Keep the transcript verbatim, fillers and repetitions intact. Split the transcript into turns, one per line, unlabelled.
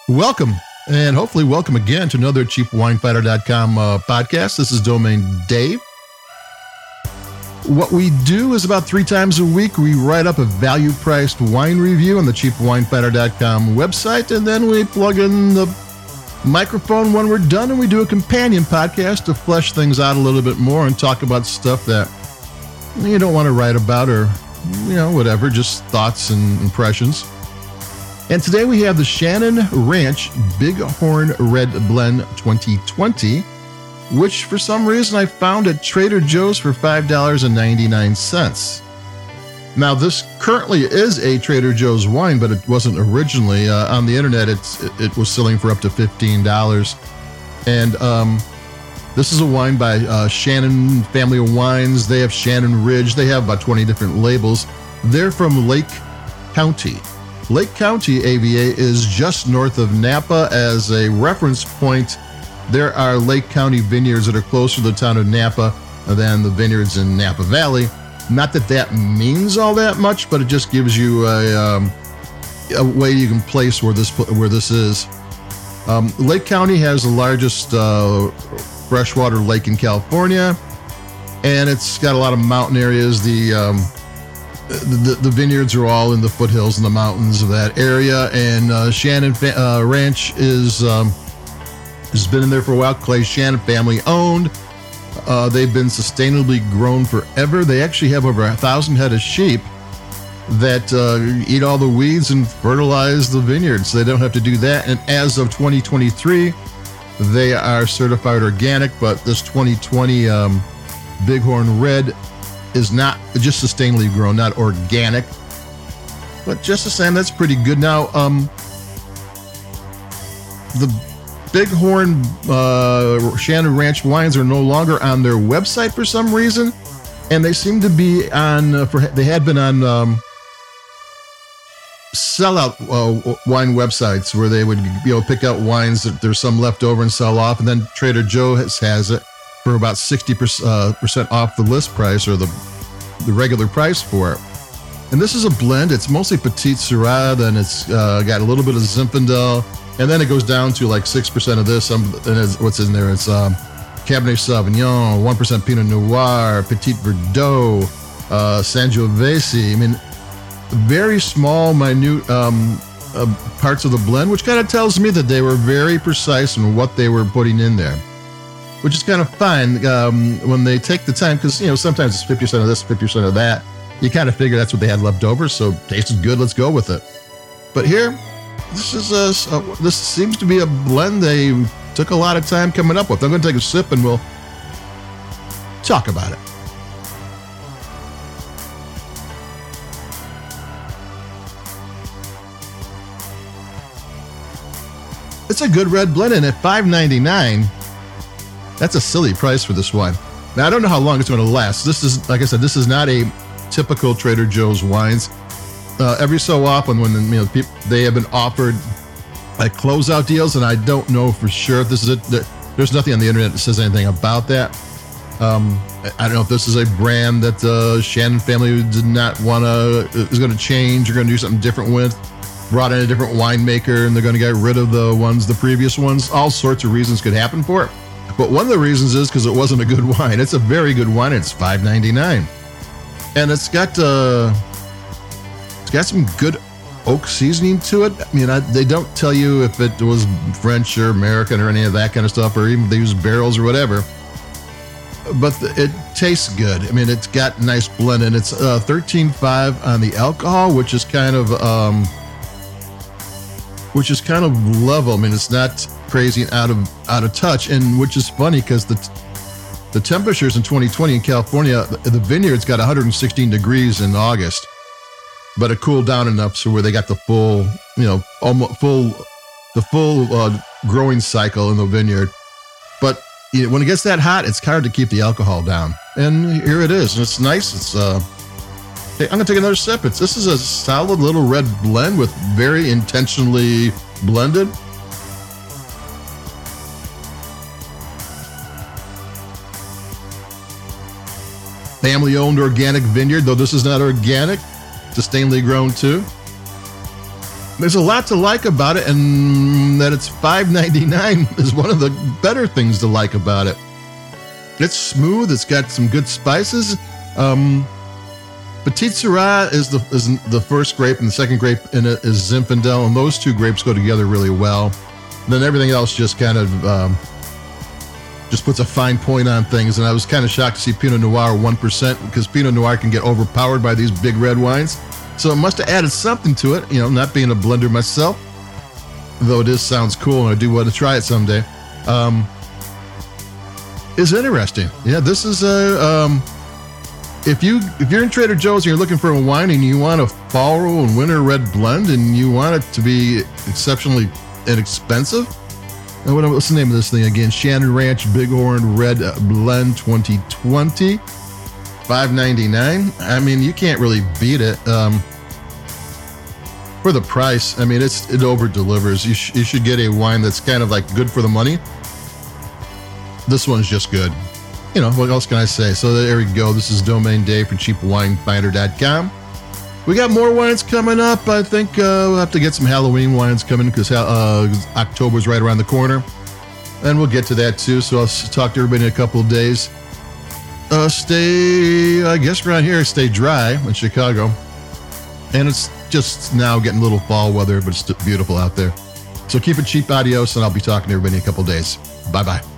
Welcome, and hopefully welcome again to another cheap wine fighter dot com uh, podcast. This is Domain Dave. What we do is about three times a week, we write up a value-priced wine review on the cheap wine fighter dot com website, and then we plug in the microphone when we're done, and we do a companion podcast to flesh things out a little bit more and talk about stuff that you don't want to write about or, you know, whatever, just thoughts and impressions. And today we have the Shannon Ranch Bighorn Red Blend twenty twenty, which for some reason I found at Trader Joe's for five dollars and ninety-nine cents. Now, this currently is a Trader Joe's wine, but it wasn't originally. Uh, on the internet, it's, it, it was selling for up to fifteen dollars. And um, this is a wine by uh, Shannon Family of Wines. They have Shannon Ridge. They have about twenty different labels. They're from Lake County. Lake County, A V A, is just north of Napa. As a reference point, there are Lake County vineyards that are closer to the town of Napa than the vineyards in Napa Valley. Not that that means all that much, but it just gives you a, um, a way you can place where this where this is. Um, Lake County has the largest uh, freshwater lake in California, and it's got a lot of mountain areas. The um, The, the vineyards are all in the foothills and the mountains of that area, and uh, Shannon uh, Ranch is um, has been in there for a while. Clay Shannon family owned. Uh, they've been sustainably grown forever. They actually have over a thousand head of sheep that uh, eat all the weeds and fertilize the vineyards. They don't have to do that. And as of twenty twenty-three, they are certified organic. But this twenty twenty um, Bighorn Red is not just sustainably grown, not organic, but just the same, that's pretty good. Now, um, the Bighorn uh, Shannon Ranch wines are no longer on their website for some reason, and they seem to be on, uh, for, they had been on um, sellout uh, wine websites where they would, you know, pick out wines that there's some left over and sell off, and then Trader Joe has, has it for about sixty percent uh, percent off the list price or the the regular price for it. And this is a blend. It's mostly Petite Syrah, then it's uh, got a little bit of Zinfandel, and then it goes down to like six percent of this. Um, and it's, what's in there? It's um, Cabernet Sauvignon, one percent Pinot Noir, Petit Verdot, uh, Sangiovese. I mean, very small, minute um, uh, parts of the blend, which kind of tells me that they were very precise in what they were putting in there, which is kind of fun um, when they take the time, because, you know, sometimes it's fifty percent of this, fifty percent of that. You kind of figure that's what they had left over, so tasted good, let's go with it. But here, this is a, uh, this seems to be a blend they took a lot of time coming up with. I'm going to take a sip and we'll talk about it. It's a good red blend, and at five ninety-nine, that's a silly price for this wine. Now, I don't know how long it's going to last. This is, like I said, this is not a typical Trader Joe's wines. Uh, every so often, when you know people, they have been offered like closeout deals, and I don't know for sure if this is it. There's nothing on the internet that says anything about that. Um, I don't know if this is a brand that the uh, Shannon family did not want to is going to change or going to do something different with. Brought in a different winemaker, and they're going to get rid of the ones, the previous ones. All sorts of reasons could happen for it. But one of the reasons is because it wasn't a good wine. It's a very good wine. It's five ninety-nine, and it's got uh, it's got some good oak seasoning to it. I mean, I, they don't tell you if it was French or American or any of that kind of stuff, or even if they use barrels or whatever. But the, it tastes good. I mean, it's got a nice blend, and it's uh, thirteen point five on the alcohol, which is kind of um, which is kind of level. I mean, it's not crazy and out of out of touch, and which is funny because the the temperatures in twenty twenty in California, the, the vineyards got one hundred sixteen degrees in August, but it cooled down enough so where they got the full, you know, almost full, the full uh, growing cycle in the vineyard. But you know, when it gets that hot, it's hard to keep the alcohol down, and here it is. And it's nice. It's uh, hey, I'm gonna take another sip. It's this is a solid little red blend with very intentionally blended. Family-owned organic vineyard, though this is not organic, sustainably grown too. There's a lot to like about it, and that it's five ninety-nine is one of the better things to like about it. It's smooth. It's got some good spices. Um, Petite Sirah is the is the first grape, and the second grape in it is Zinfandel, and those two grapes go together really well. And then everything else just kind of um, just puts a fine point on things. And I was kind of shocked to see Pinot Noir one percent, because Pinot Noir can get overpowered by these big red wines. So it must have added something to it, you know, not being a blender myself, though it is sounds cool, and I do want to try it someday. Um, is interesting. Yeah, this is a... Um, If you if you're in Trader Joe's and you're looking for a wine and you want a fall and winter red blend and you want it to be exceptionally inexpensive, and what, what's the name of this thing again? Shannon Ranch Bighorn Red Blend twenty twenty, five ninety-nine. I mean, you can't really beat it um, for the price. I mean, it's it over delivers. You, sh- you should get a wine that's kind of like good for the money. This one's just good. You know, what else can I say? So there we go. This is Domain Day for cheap wine finder dot com. We got more wines coming up. I think uh, we'll have to get some Halloween wines coming, because uh, October's right around the corner. And we'll get to that too. So I'll talk to everybody in a couple of days. Uh, stay, I guess around here, stay dry in Chicago. And it's just now getting a little fall weather, but it's beautiful out there. So keep it cheap. Adios, and I'll be talking to everybody in a couple of days. Bye-bye.